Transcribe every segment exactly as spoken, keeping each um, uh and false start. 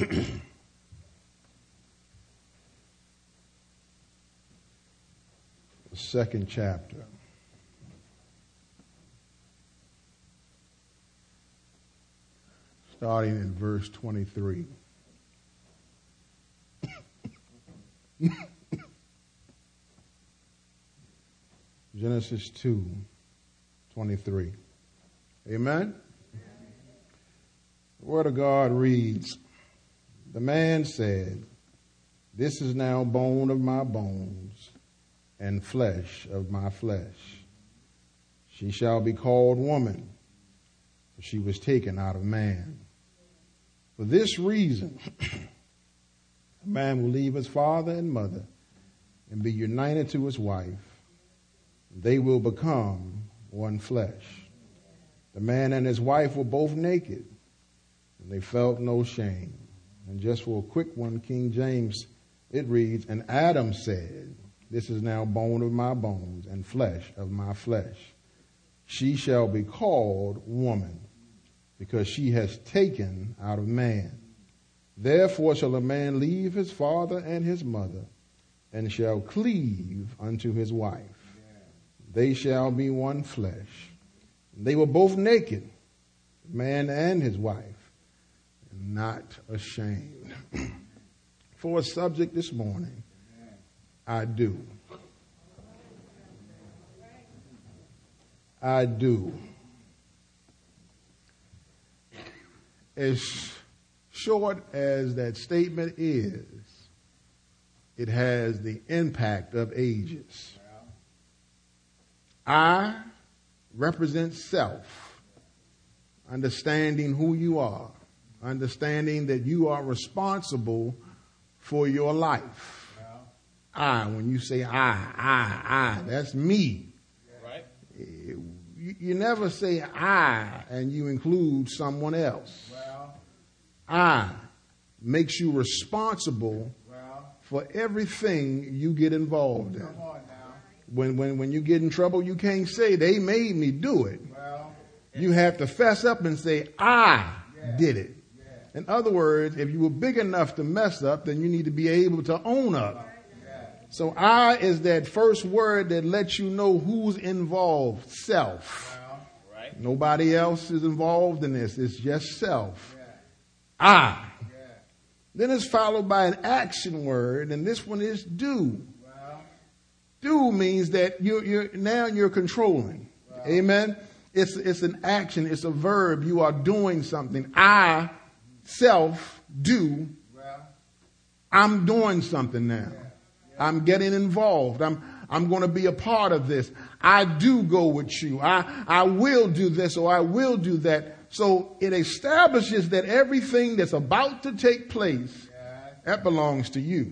The second chapter. Starting in verse twenty-three. Genesis two, twenty-three. Amen? The Word of God reads, "The man said, 'This is now bone of my bones and flesh of my flesh. She shall be called woman, for she was taken out of man. For this reason, a man will leave his father and mother and be united to his wife. They will become one flesh. The man and his wife were both naked, and they felt no shame.'" And just for a quick one, King James, it reads, "And Adam said, 'This is now bone of my bones and flesh of my flesh. She shall be called woman, because she has taken out of man. Therefore shall a man leave his father and his mother, and shall cleave unto his wife. They shall be one flesh. They were both naked, man and his wife, and not ashamed." For a subject this morning, I do. I do. As short as that statement is, it has the impact of ages. I represents self, understanding who you are, understanding that you are responsible for your life. Yeah. I, when you say I, I, I, that's me. Right. You, you never say I and you include someone else. Well, I makes you responsible well, for everything you get involved in. Come on now. When, when, when you get in trouble, you can't say they made me do it. Well, you have to fess up and say, I yeah, did it. Yeah. In other words, if you were big enough to mess up, then you need to be able to own up. Yeah. So I is that first word that lets you know who's involved. Self. Well, right. Nobody else is involved in this. It's just self. Yeah. I. Yeah. Then it's followed by an action word, and this one is do. Do means that you're, you're now you're controlling. Wow. Amen. It's, it's an action. It's a verb. You are doing something. I, self, do. Wow. I'm doing something now. Yeah. Yeah. I'm getting involved. I'm, I'm going to be a part of this. I do go with you. I, I will do this or I will do that. So it establishes that everything that's about to take place, yeah, that belongs to you.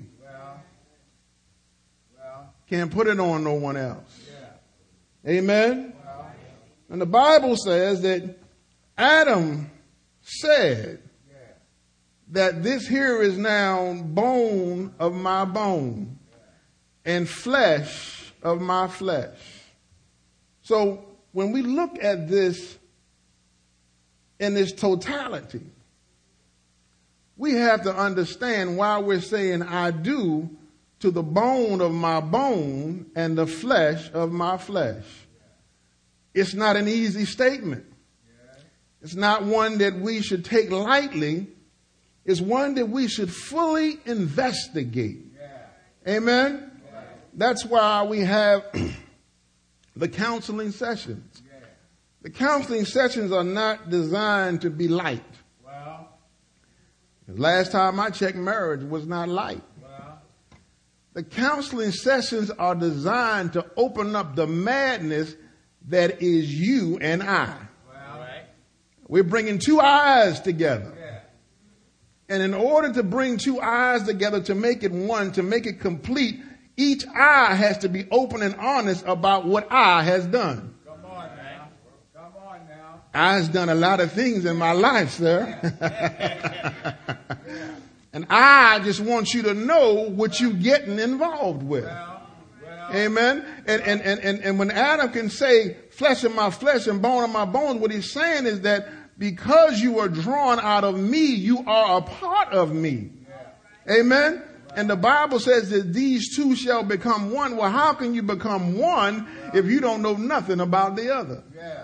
Can't put it on no one else. Yeah. Amen? Wow. And the Bible says that Adam said yeah, that this here is now bone of my bone yeah, and flesh of my flesh. So when we look at this in its totality, we have to understand why we're saying I do to the bone of my bone and the flesh of my flesh. It's not an easy statement. It's not one that we should take lightly. It's one that we should fully investigate. Amen? That's why we have the counseling sessions. The counseling sessions are not designed to be light. Last time I checked, marriage was not light. The counseling sessions are designed to open up the madness that is you and I. Well, right. We're bringing two eyes together. Yeah. And in order to bring two eyes together, to make it one, to make it complete, each eye has to be open and honest about what eye has done. Come on now. Come on now. I's done a lot of things in my life, sir. Yeah. And I just want you to know what you're getting involved with. Well, well, amen. And, and, and, and, and when Adam can say flesh of my flesh and bone of my bones, what he's saying is that because you are drawn out of me, you are a part of me. Amen. And the Bible says that these two shall become one. Well, how can you become one if you don't know nothing about the other?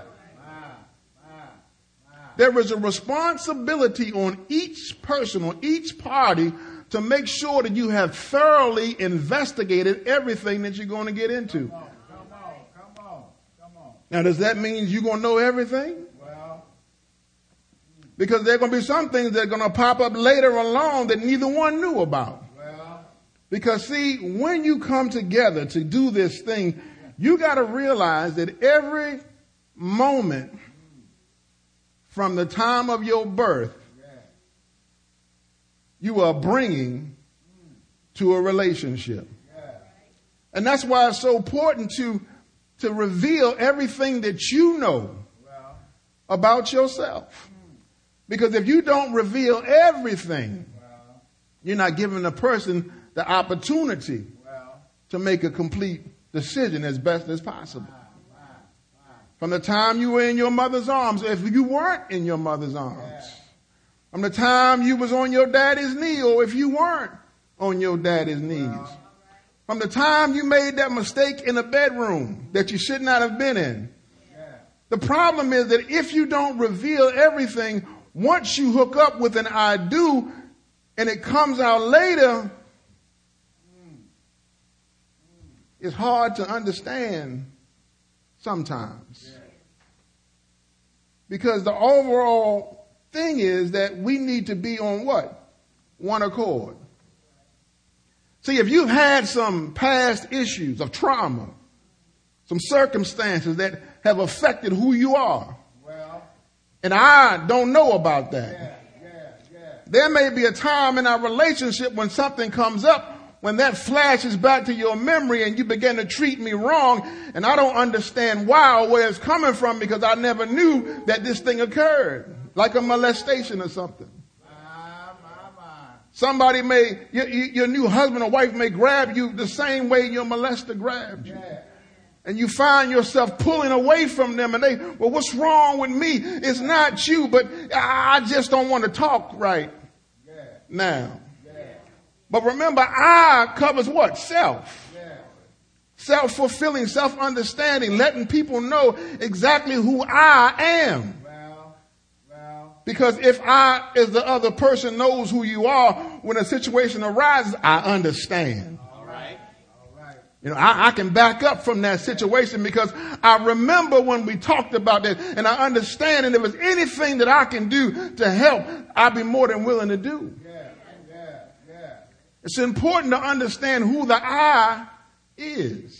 There is a responsibility on each person, on each party, to make sure that you have thoroughly investigated everything that you're going to get into. Come on, come on, come on, come on. Now, does that mean you're going to know everything? Well, Because there are going to be some things that are going to pop up later along that neither one knew about. well, Because see, when you come together to do this thing, you got to realize that every moment from the time of your birth, you are bringing to a relationship. And that's why it's so important to, to reveal everything that you know well, about yourself. Because if you don't reveal everything, well, you're not giving the person the opportunity well, to make a complete decision as best as possible. From the time you were in your mother's arms, if you weren't in your mother's arms, from the time you was on your daddy's knee, or if you weren't on your daddy's knees, from the time you made that mistake in a bedroom that you should not have been in. The problem is that if you don't reveal everything, once you hook up with an I do and it comes out later, it's hard to understand sometimes. Because the overall thing is that we need to be on what? One accord. See, if you've had some past issues of trauma, some circumstances that have affected who you are, well, and I don't know about that, yeah, yeah, yeah. there may be a time in our relationship when something comes up, when that flashes back to your memory and you begin to treat me wrong, and I don't understand why or where it's coming from because I never knew that this thing occurred, like a molestation or something. My, my, my. Somebody may, your, your new husband or wife may grab you the same way your molester grabbed you. Yeah. And you find yourself pulling away from them and they, well, what's wrong with me? It's not you, but I just don't want to talk right Yeah. now. Yeah. But remember, I covers what? Self. Yeah. Self-fulfilling, self-understanding, letting people know exactly who I am. Well, well, Because if I, as the other person, knows who you are, when a situation arises, I understand. all right, all right. You know, I, I can back up from that situation because I remember when we talked about that and I understand, and if there's anything that I can do to help, I'd be more than willing to do. Yeah, yeah, yeah. It's important to understand who the I is.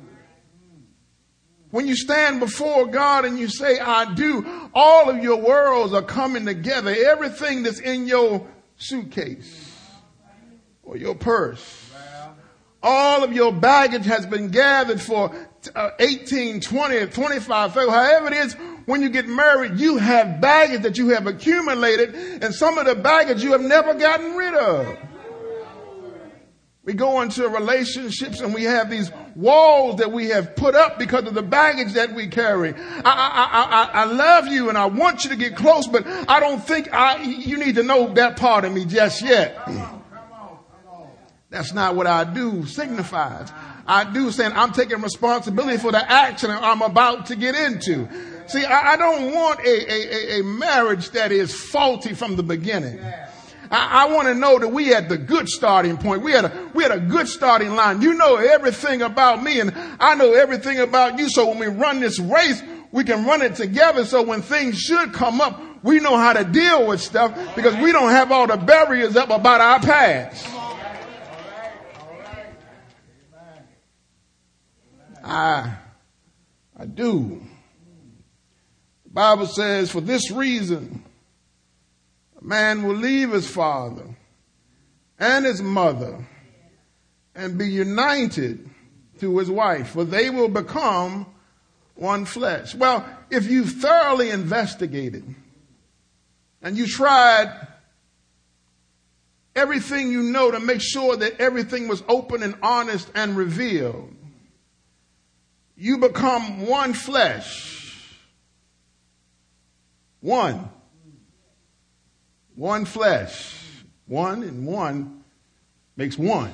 When you stand before God and you say, I do, all of your worlds are coming together. Everything that's in your suitcase or your purse, all of your baggage has been gathered for uh, eighteen, twenty, twenty-five, thirty, however it is. When you get married, you have baggage that you have accumulated, and some of the baggage you have never gotten rid of. We go into relationships and we have these walls that we have put up because of the baggage that we carry. I, I, I, I love you and I want you to get close, but I don't think I, you need to know that part of me just yet. Come on, come on, come on. That's not what I do signifies. I do saying I'm taking responsibility for the action I'm about to get into. See, I, I don't want a, a, a marriage that is faulty from the beginning. I, I want to know that we had the good starting point. We had a, we had a good starting line. You know everything about me and I know everything about you. So when we run this race, we can run it together. So when things should come up, we know how to deal with stuff because we don't have all the barriers up about our past. I, I do. The Bible says, for this reason, a man will leave his father and his mother and be united to his wife, for they will become one flesh. Well, if you thoroughly investigated and you tried everything you know to make sure that everything was open and honest and revealed, you become one flesh. One. One flesh. One and one makes one.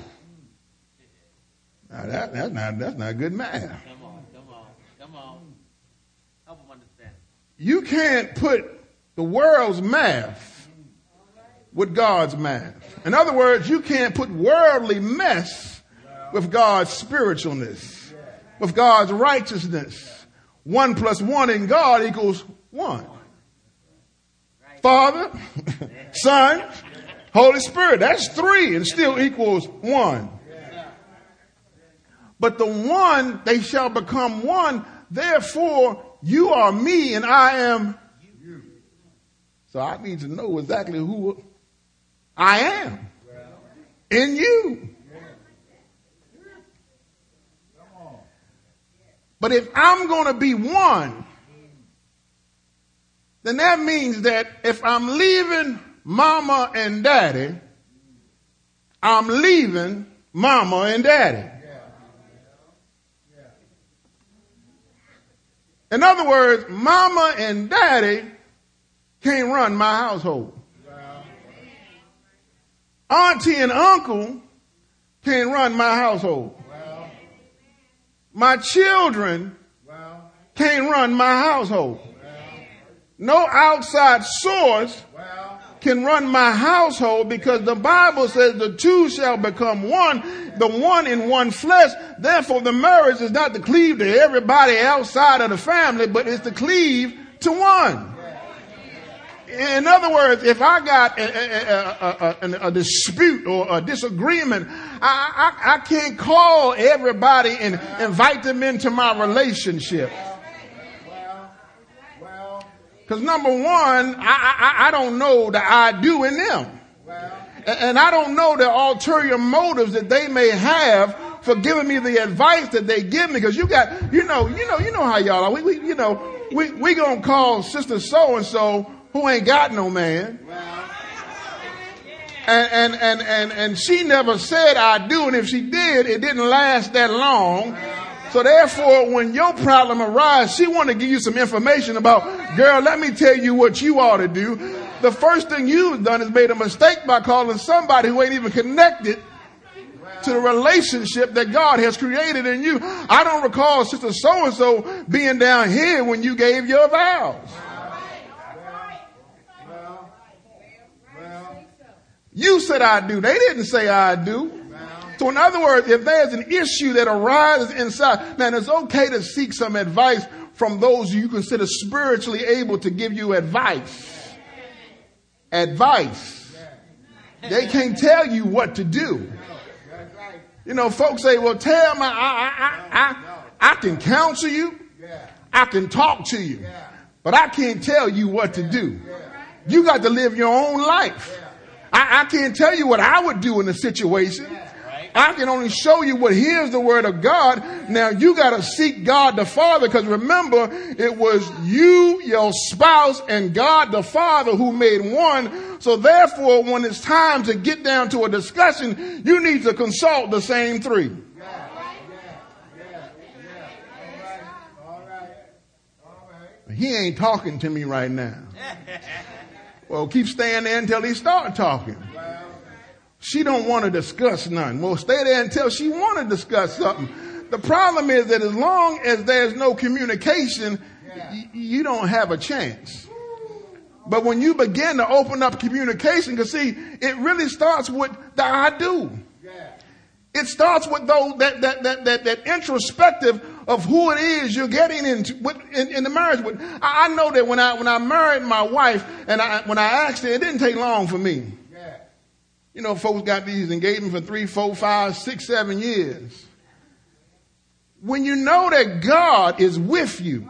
Now that, that's not that's not good math. Come on, come on, come on. Help them understand. You can't put the world's math with God's math. In other words, you can't put worldly mess with God's spiritualness, with God's righteousness. One plus one in God equals one. Father, Son, Holy Spirit. That's three and still equals one. But the one, they shall become one. Therefore, you are me and I am you. So I need to know exactly who I am in you. But if I'm going to be one, then that means that if I'm leaving mama and daddy, I'm leaving mama and daddy. In other words, mama and daddy can't run my household. Auntie and uncle can't run my household. My children can't run my household. No outside source can run my household, because the Bible says the two shall become one, the one in one flesh. Therefore, the marriage is not to cleave to everybody outside of the family, but it's to cleave to one. In other words, if I got a, a, a, a, a dispute or a disagreement, I, I, I can't call everybody and invite them into my relationship. Because number one, I, I, I don't know the I do in them. And I don't know the ulterior motives that they may have for giving me the advice that they give me. Because you got, you know, you know, you know how y'all are. We, we you know, we, we gonna call sister so-and-so who ain't got no man. And, and, and, and, and she never said I do. And if she did, it didn't last that long. So therefore, when your problem arises, she want to give you some information about, girl, let me tell you what you ought to do. The first thing you've done is made a mistake by calling somebody who ain't even connected to the relationship that God has created in you. I don't recall sister so-and-so being down here when you gave your vows. You said I do. They didn't say I do. So in other words, if there's an issue that arises inside, then it's okay to seek some advice from those you consider spiritually able to give you advice. Advice. They can't tell you what to do. You know, folks say, well, tell me, I, I, I, I can counsel you. I can talk to you. But I can't tell you what to do. You got to live your own life. I, I can't tell you what I would do in a situation. I can only show you what here's the word of God. Now you got to seek God the Father, because remember, it was you, your spouse, and God the Father who made one. So therefore, when it's time to get down to a discussion, you need to consult the same three. He ain't talking to me right now. Well, keep staying there until he start talking. She don't want to discuss none. Well, stay there until she want to discuss something. The problem is that as long as there's no communication, y- you don't have a chance. But when you begin to open up communication, because see, it really starts with the I do. It starts with those that that that that, that introspective of who it is you're getting into with, in, in the marriage with. I, I know that when I when I married my wife, and I, when I asked her, it didn't take long for me. You know, folks got these engagements for three, four, five, six, seven years. When you know that God is with you,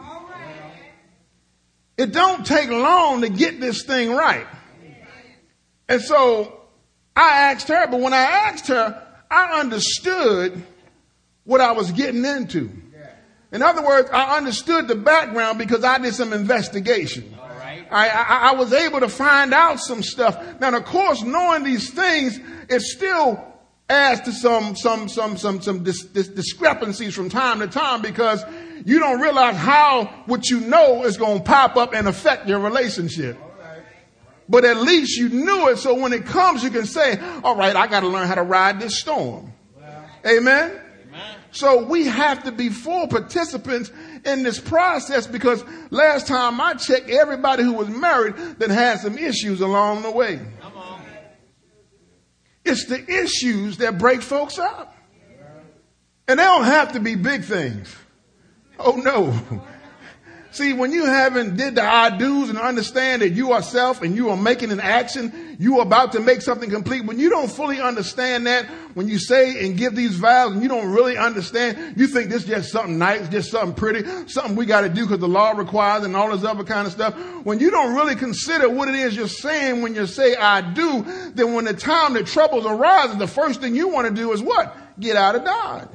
it don't take long to get this thing right. And so I asked her, but when I asked her, I understood what I was getting into. In other words, I understood the background because I did some investigation. I, I, I was able to find out some stuff. Now, of course, knowing these things, it still adds to some some some some some dis, dis, discrepancies from time to time, because you don't realize how what you know is going to pop up and affect your relationship. But at least you knew it. So when it comes, you can say, all right, I got to learn how to ride this storm. Wow. Amen. Amen. So we have to be full participants in this process, because last time I checked, everybody who was married that had some issues along the way. Come on. It's the issues that break folks up. And they don't have to be big things. Oh no. See, when you haven't did the I do's and understand that you are self and you are making an action, you are about to make something complete. When you don't fully understand that, when you say and give these vows and you don't really understand, you think this is just something nice, just something pretty, something we got to do because the law requires and all this other kind of stuff. When you don't really consider what it is you're saying when you say I do, then when the time that troubles arises, the first thing you want to do is what? Get out of Dodge.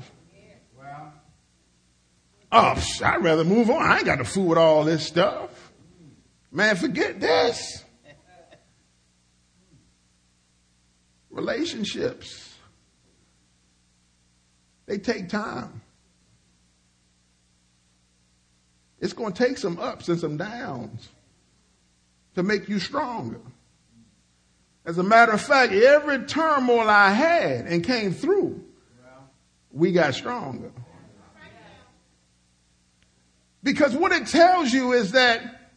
Oh, I'd rather move on. I ain't got to fool with all this stuff. Man, forget this. Relationships. They take time. It's going to take some ups and some downs to make you stronger. As a matter of fact, every turmoil I had and came through, we got stronger. Because what it tells you is that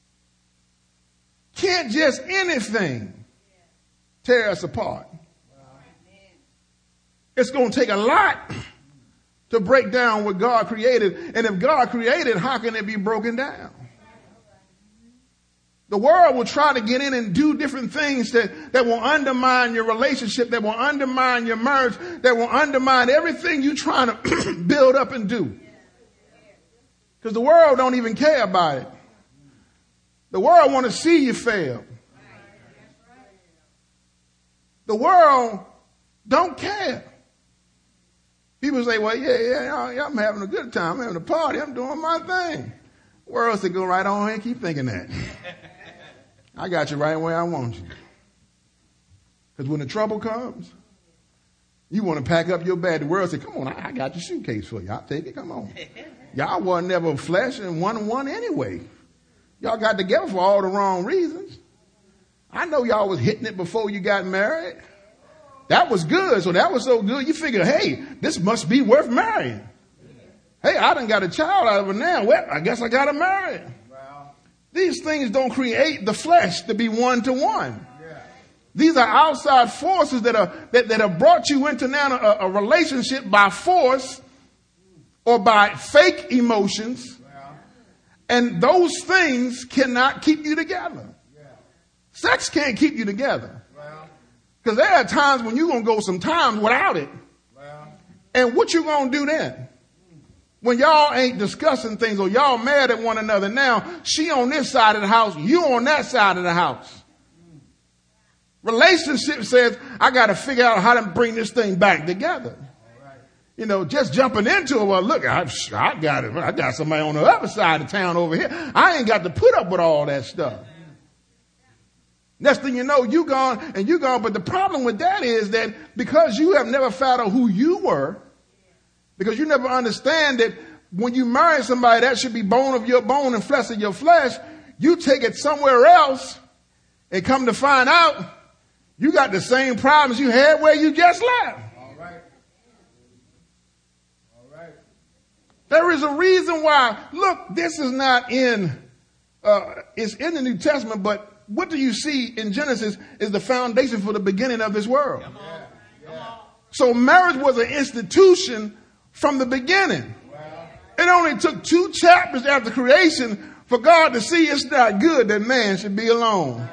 can't just anything tear us apart. It's going to take a lot to break down what God created. And if God created, how can it be broken down? The world will try to get in and do different things that, that will undermine your relationship, that will undermine your marriage, that will undermine everything you're trying to build up and do. Because the world don't even care about it. The world want to see you fail. The world don't care. People say, well, yeah, yeah, yeah, I'm having a good time. I'm having a party. I'm doing my thing. The world said, go right on and keep thinking that. I got you right where I want you. Because when the trouble comes, you want to pack up your bag. The world said, come on, I got your suitcase for you. I'll take it. Come on. Y'all wasn't never flesh and one on one anyway. Y'all got together for all the wrong reasons. I know y'all was hitting it before you got married. That was good. So that was so good. You figure, hey, this must be worth marrying. Hey, I done got a child out of it now. Well, I guess I got to marry. Wow. These things don't create the flesh to be one to one. These are outside forces that are that, that have brought you into now a, a relationship by force or by fake emotions. Wow. And those things cannot keep you together. Yeah. Sex can't keep you together. Because wow. there are times when you're going to go some times without it. Wow. And what you going to do then? When y'all ain't discussing things or y'all mad at one another now, she on this side of the house, you on that side of the house. Relationship says, I got to figure out how to bring this thing back together. Right. You know, just jumping into it. Well, look, I, I got it. I got somebody on the other side of town over here. I ain't got to put up with all that stuff. Next thing you know, you gone and you gone. But the problem with that is that because you have never found out who you were, because you never understand that when you marry somebody, that should be bone of your bone and flesh of your flesh. You take it somewhere else and come to find out, you got the same problems you had where you just left. All right. All right. There is a reason why. Look, this is not in, uh, it's in the New Testament, but what do you see in Genesis is the foundation for the beginning of this world. Come on. Come on. So marriage was an institution from the beginning. Wow. It only took two chapters after creation for God to see it's not good that man should be alone.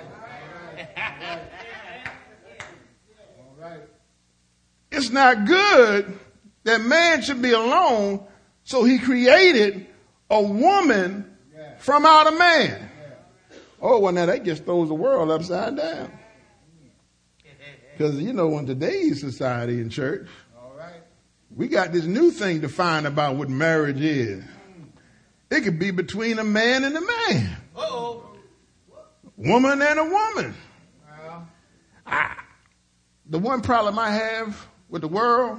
It's not good that man should be alone, so he created a woman from out of man. Oh, well, now that just throws the world upside down. Because, you know, in today's society and church, we got this new thing to find about what marriage is. It could be between a man and a man. Uh-oh. Woman and a woman. I, the one problem I have with the world,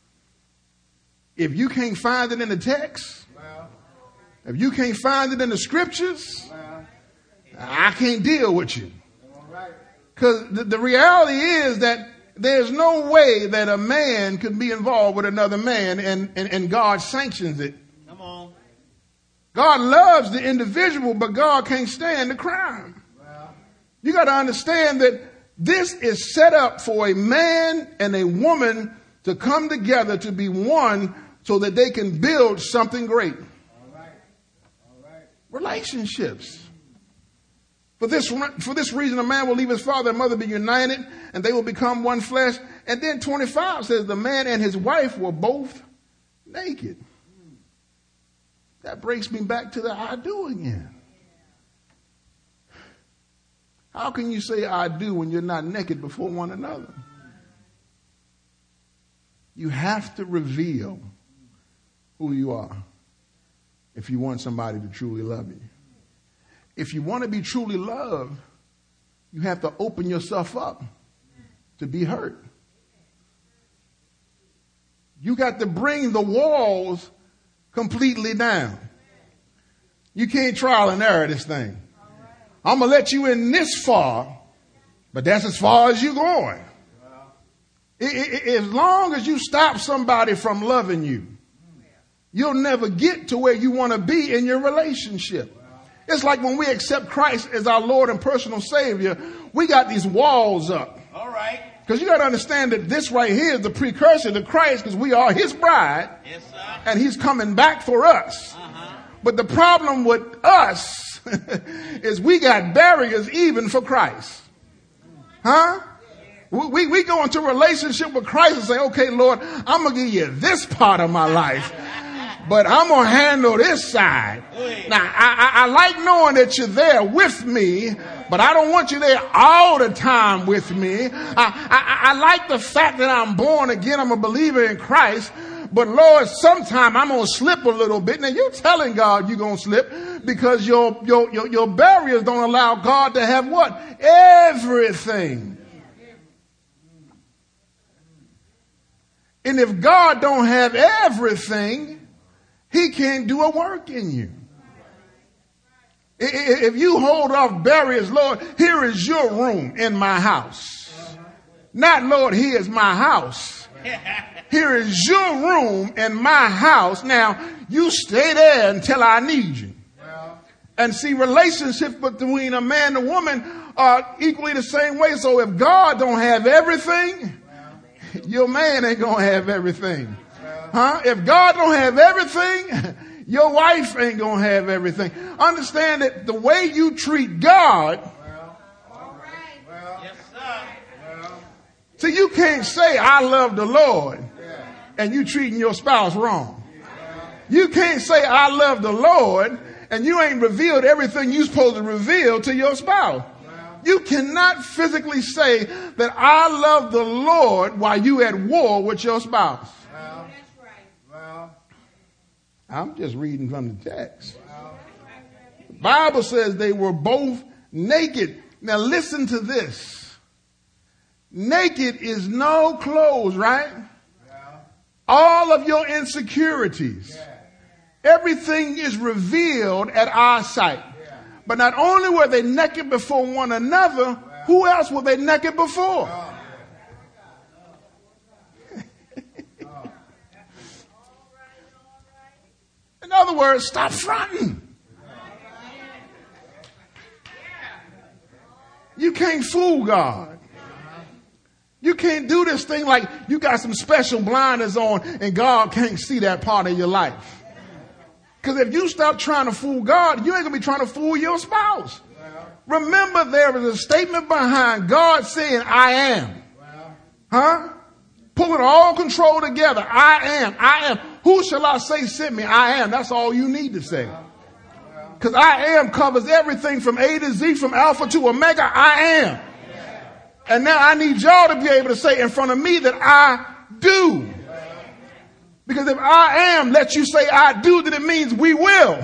if you can't find it in the text, well, if you can't find it in the scriptures, well, I can't deal with you. Because the, the reality is that there's no way that a man could be involved with another man and, and, and God sanctions it. Come on. God loves the individual, but God can't stand the crime. Well, You got to understand that this is set up for a man and a woman to come together to be one so that they can build something great. all right. All right. Relationships. For this, for this reason, a man will leave his father and mother, be united, and they will become one flesh. And then twenty-five says the man and his wife were both naked. That brings me back to the I do again. How can you say I do when you're not naked before one another? You have to reveal who you are if you want somebody to truly love you. If you want to be truly loved, you have to open yourself up to be hurt. You got to bring the walls completely down. You can't trial and error this thing. I'm going to let you in this far, but that's as far as you're going. I- I- As long as you stop somebody from loving you, you'll never get to where you want to be in your relationship. It's like when we accept Christ as our Lord and personal Savior, we got these walls up. All right. Because you got to understand that this right here is the precursor to Christ, because we are his bride Yes, sir. and he's coming back for us. Uh-huh. But the problem with us is we got barriers even for Christ. Huh? We, we, we go into a relationship with Christ and say, okay, Lord, I'm going to give you this part of my life, but I'm going to handle this side. Now, I, I, I like knowing that you're there with me, but I don't want you there all the time with me. I, I, I like the fact that I'm born again. I'm a believer in Christ. But Lord, sometime I'm going to slip a little bit. Now you're telling God you're going to slip because your, your, your, your barriers don't allow God to have what? Everything. And if God don't have everything, he can't do a work in you. If you hold off barriers, Lord, here is your room in my house. Not, Lord, here is my house. Here is your room in my house. Now, you stay there until I need you. And see, relationships between a man and a woman are equally the same way. So if God don't have everything, your man ain't going to have everything. Huh? If God don't have everything, your wife ain't going to have everything. Understand that the way you treat God, Yes, sir. see, you can't say, I love the Lord, and you treating your spouse wrong. You can't say, I love the Lord, and you ain't revealed everything you're supposed to reveal to your spouse. You cannot physically say that I love the Lord while you at war with your spouse. Well, I'm just reading from the text. The Bible says they were both naked. Now listen to this. Naked is no clothes, right? All of your insecurities. Everything is revealed at our sight. But not only were they naked before one another, who else were they naked before? In other words, stop fronting. You can't fool God. You can't do this thing like you got some special blinders on and God can't see that part of your life. Because if you stop trying to fool God, you ain't going to be trying to fool your spouse. Remember, there is a statement behind God saying, I am. Huh? Pulling all control together. I am. I am. Who shall I say sent me? I am. That's all you need to say. Because I am covers everything from A to Z, from Alpha to Omega. I am. And now I need y'all to be able to say in front of me that I do. Because if I am, let you say I do, then it means we will.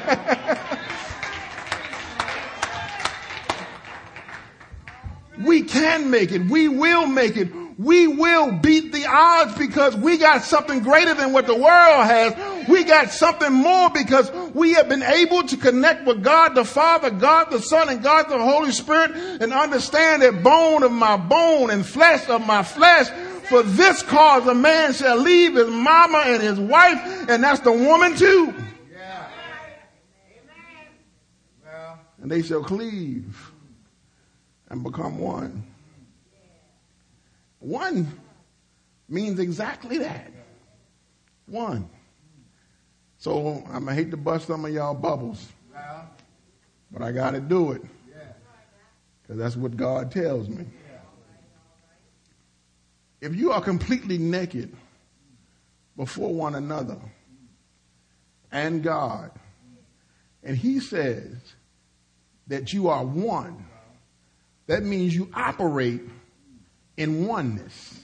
We can make it. We will make it. We will beat the odds because we got something greater than what the world has. We got something more because we have been able to connect with God the Father, God the Son, and God the Holy Spirit, and understand that bone of my bone and flesh of my flesh. For this cause a man shall leave his mama and his wife, and that's the woman too. Yeah. Well. And they shall cleave and become one. One means exactly that. One. So I'm going to hate to bust some of y'all bubbles, Well. but I got to do it Yeah. because that's what God tells me. If you are completely naked before one another and God, and he says that you are one, that means you operate in oneness.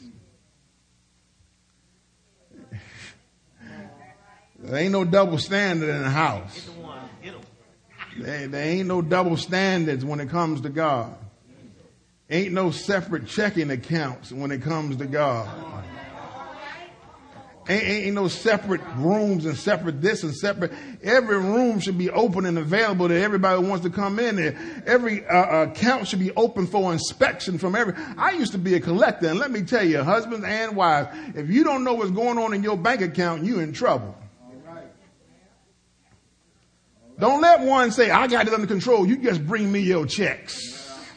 There ain't no double standard in the house. There, there ain't no double standards when it comes to God. Ain't no separate checking accounts when it comes to God. Ain't, ain't no separate rooms and separate this and separate. Every room should be open and available to everybody who wants to come in there. Every uh, account should be open for inspection from every. I used to be a collector, and let me tell you, husbands and wives, if you don't know what's going on in your bank account, you're in trouble. Don't let one say, I got it under control. You just bring me your checks.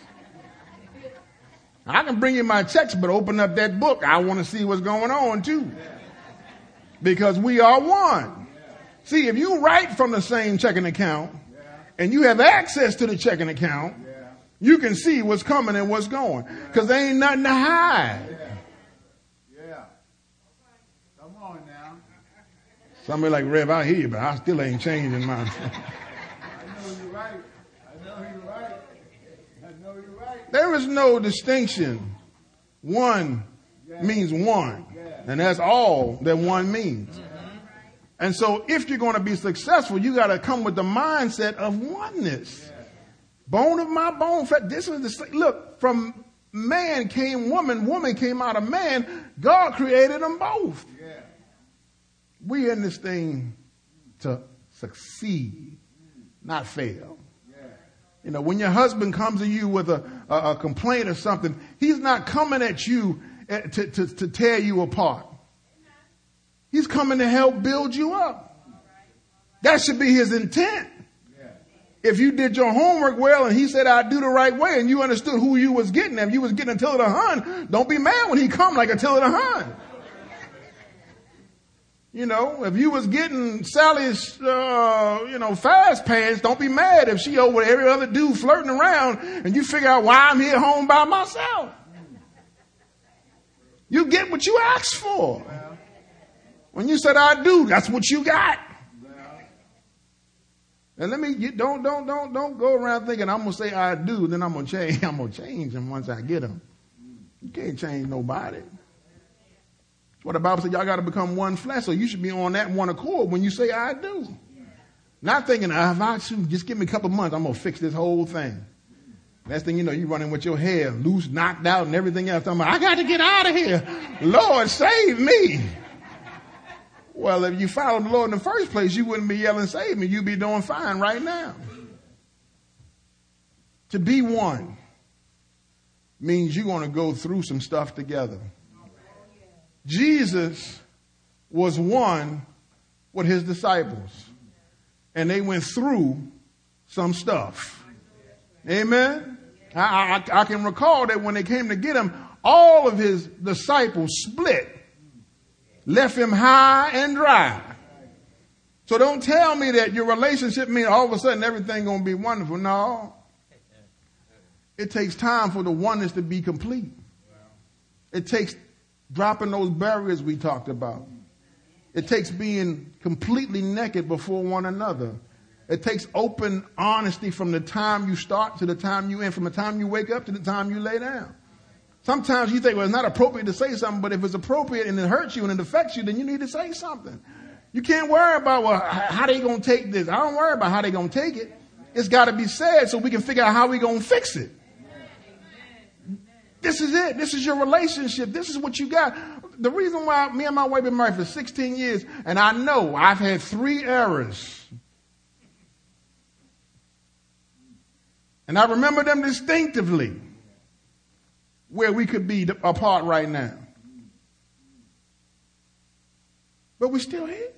I can bring you my checks, but open up that book. I want to see what's going on too. Because we are one. See, if you write from the same checking account and you have access to the checking account, you can see what's coming and what's going. Because there ain't nothing to hide. Yeah. Come on now. Somebody like, Rev, I hear you, but I still ain't changing mine. I know you're right. I know you're right. I know you're right. There is no distinction. One means one. And that's all that one means. And so if you're going to be successful, you got to come with the mindset of oneness. Bone of my bone. This is the, look, from man came woman, woman came out of man. God created them both. We in this thing to succeed, not fail. You know, when your husband comes to you with a, a, a complaint or something, he's not coming at you to, to, to tear you apart. He's coming to help build you up. That should be his intent. If you did your homework well and he said, I do the right way, and you understood who you was getting, if you was getting Attila the Hun, don't be mad when he come like Attila the Hun. You know, if you was getting Sally's, uh, you know, fast pants, don't be mad if she over every other dude flirting around and you figure out why I'm here home by myself. You get what you asked for. When you said I do, that's what you got. And let me, you don't, don't, don't, don't go around thinking I'm going to say I do, then I'm going to change. I'm going to change them once I get them. You can't change nobody. What the Bible said, y'all got to become one flesh, so you should be on that one accord when you say I do. Not thinking, ah, if I should, just give me a couple months, I'm going to fix this whole thing. Next thing you know, you running with your hair loose, knocked out, and everything else. I'm like, I got to get out of here. Lord, save me. Well, if you followed the Lord in the first place, you wouldn't be yelling, save me. You'd be doing fine right now. To be one means you're going to go through some stuff together. Jesus was one with his disciples, and they went through some stuff. Amen. I, I, I can recall that when they came to get him, all of his disciples split, left him high and dry. So don't tell me that your relationship means all of a sudden everything going to be wonderful. No. It takes time for the oneness to be complete. It takes dropping those barriers we talked about. It takes being completely naked before one another. It takes open honesty from the time you start to the time you end, from the time you wake up to the time you lay down. Sometimes you think, well, it's not appropriate to say something, but if it's appropriate and it hurts you and it affects you, then you need to say something. You can't worry about, well, how they going to take this. I don't worry about how they going to take it. It's got to be said so we can figure out how we going to fix it. This is it. This is your relationship. This is what you got. The reason why me and my wife been married for sixteen years, and I know I've had three errors. And I remember them distinctively, where we could be apart right now. But we're still here.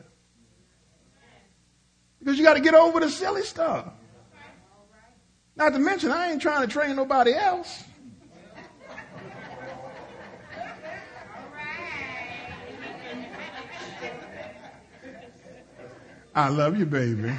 Because you got to get over the silly stuff. Not to mention, I ain't trying to train nobody else. I love you, baby.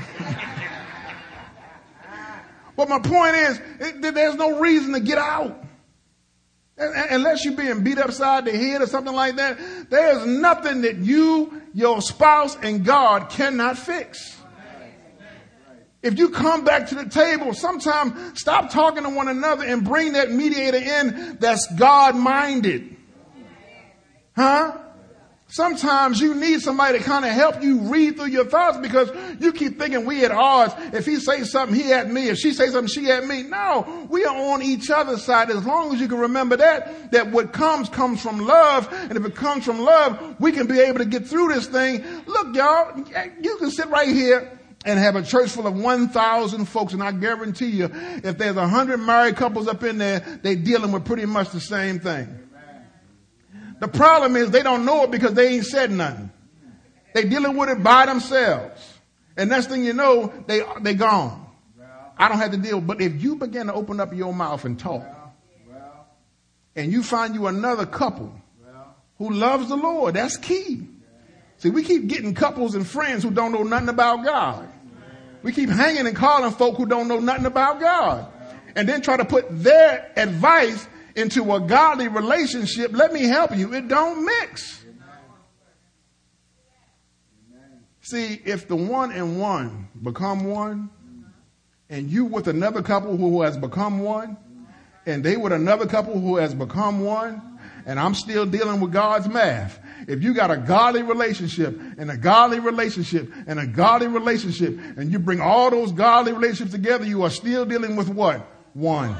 But my point is, it, there's no reason to get out. Unless you're being beat upside the head or something like that, there's nothing that you, your spouse, and God cannot fix. If you come back to the table, sometime stop talking to one another and bring that mediator in that's God-minded. Huh? Sometimes you need somebody to kind of help you read through your thoughts because you keep thinking we at odds. If he says something, he at me. If she says something, she at me. No, we are on each other's side. As long as you can remember that, that what comes, comes from love. And if it comes from love, we can be able to get through this thing. Look, y'all, you can sit right here and have a church full of one thousand folks. And I guarantee you, if there's one hundred married couples up in there, they're dealing with pretty much the same thing. The problem is they don't know it because they ain't said nothing. They dealing with it by themselves. And next thing you know, they they gone. I don't have to deal. But if you begin to open up your mouth and talk, and you find you another couple who loves the Lord, that's key. See, we keep getting couples and friends who don't know nothing about God. We keep hanging and calling folk who don't know nothing about God. And then try to put their advice into a godly relationship. Let me help you. It don't mix. See, if the one and one become one, and you with another couple who has become one, and they with another couple who has become one, and I'm still dealing with God's math. If you got a godly relationship and a godly relationship and a godly relationship, and you bring all those godly relationships together, you are still dealing with what? One.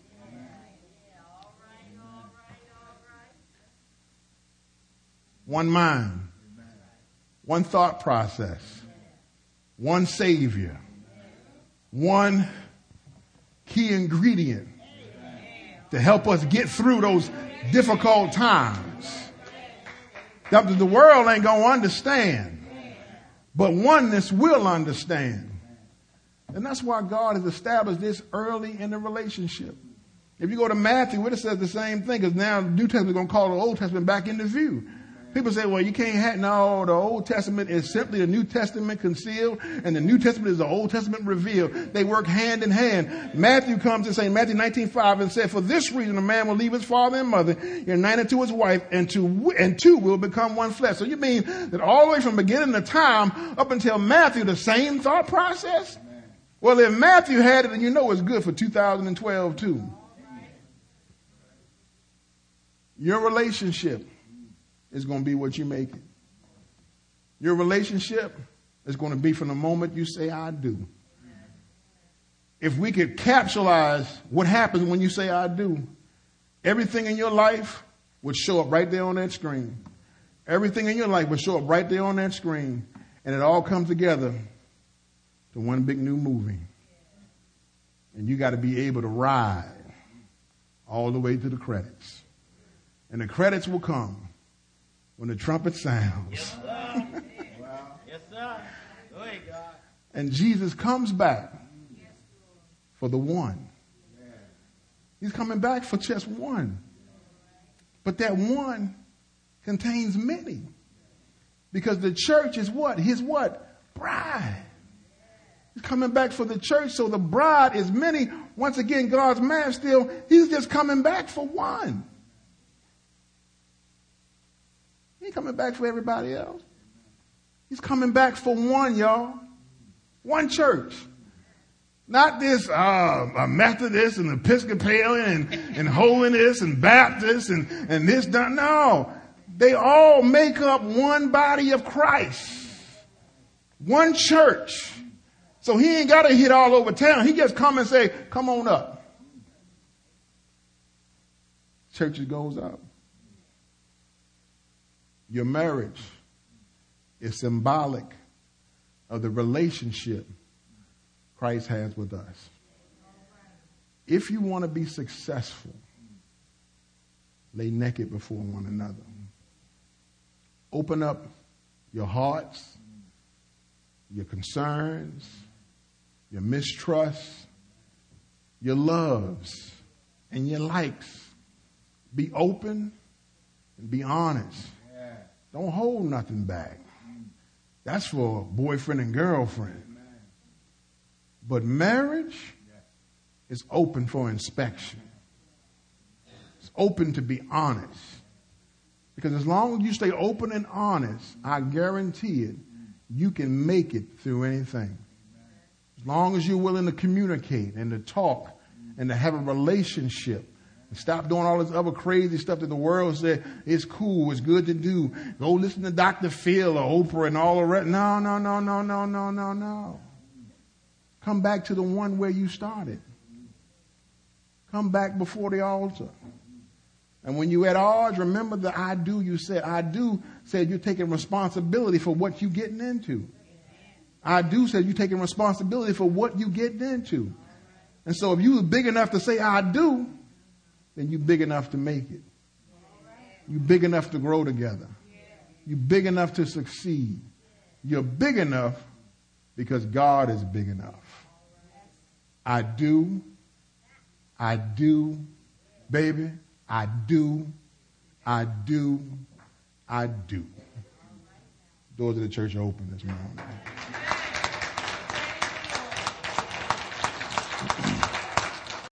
One mind, one thought process, one Savior, one key ingredient to help us get through those difficult times. That the world ain't going to understand, but oneness will understand. And that's why God has established this early in the relationship. If you go to Matthew, it says the same thing, because now the New Testament is going to call the Old Testament back into view. People say, well, you can't have, no, the Old Testament is simply the New Testament concealed, and the New Testament is the Old Testament revealed. They work hand in hand. Matthew comes and says, Matthew nineteen five, and said, for this reason a man will leave his father and mother, united to his wife, and two, and two will become one flesh. So you mean that all the way from beginning of time up until Matthew, the same thought process? Well, if Matthew had it, then you know it's good for two thousand twelve too. Your relationship is going to be what you make it. Your relationship is going to be from the moment you say, I do. If we could capsulize what happens when you say, I do, everything in your life would show up right there on that screen. Everything in your life would show up right there on that screen. And it all comes together to one big new movie. And you got to be able to ride all the way to the credits. And the credits will come when the trumpet sounds. Yes, sir. Yes, sir. Go ahead, God. And Jesus comes back for the one. He's coming back for just one. But that one contains many. Because the church is what? His what? Bride. He's coming back for the church, so the bride is many. Once again, God's man still, he's just coming back for one. He ain't coming back for everybody else. He's coming back for one, y'all. One church. Not this uh, Methodist and Episcopalian and, and Holiness and Baptist and, and this. No. They all make up one body of Christ. One church. So he ain't got to hit all over town. He just come and say, come on up. churches goes up. Your marriage is symbolic of the relationship Christ has with us. If you want to be successful, lay naked before one another. Open up your hearts, your concerns, your mistrust, your loves, and your likes. Be open and be honest. Don't hold nothing back. That's for boyfriend and girlfriend. But marriage is open for inspection. It's open to be honest. Because as long as you stay open and honest, I guarantee it, you can make it through anything. As long as you're willing to communicate and to talk and to have a relationship. And stop doing all this other crazy stuff that the world said is cool, it's good to do. Go listen to Doctor Phil or Oprah and all the rest. No, no, no, no, no, no, no, no. Come back to the one where you started. Come back before the altar. And when you at odds, remember the I do you said. I do said you're taking responsibility for what you're getting into. I do said you're taking responsibility for what you're getting into. And so if you were big enough to say I do, then you're big enough to make it. You're big enough to grow together. You're big enough to succeed. You're big enough because God is big enough. I do. I do. Baby, I do. I do. I do. Doors of the church are open this morning.